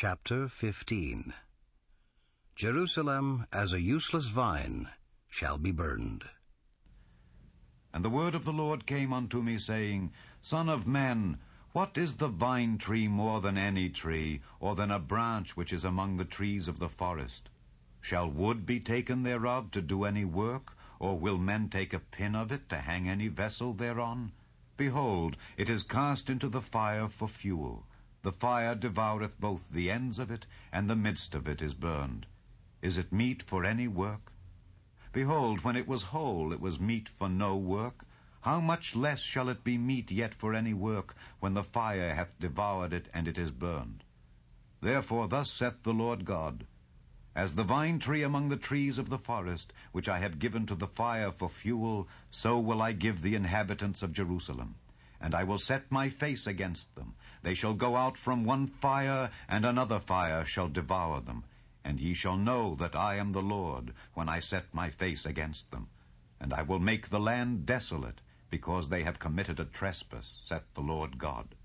Chapter 15. Jerusalem, as a useless vine, shall be burned. And the word of the Lord came unto me, saying, Son of man, what is the vine tree more than any tree, or than a branch which is among the trees of the forest? Shall wood be taken thereof to do any work, or will men take a pin of it to hang any vessel thereon? Behold, it is cast into the fire for fuel. The fire devoureth both the ends of it, and the midst of it is burned. Is it meet for any work? Behold, when it was whole, it was meet for no work. How much less shall it be meet yet for any work, when the fire hath devoured it, and it is burned? Therefore thus saith the Lord God, As the vine tree among the trees of the forest, which I have given to the fire for fuel, so will I give the inhabitants of Jerusalem. And I will set my face against them. They shall go out from one fire, and another fire shall devour them. And ye shall know that I am the Lord, when I set my face against them. And I will make the land desolate, because they have committed a trespass, saith the Lord God.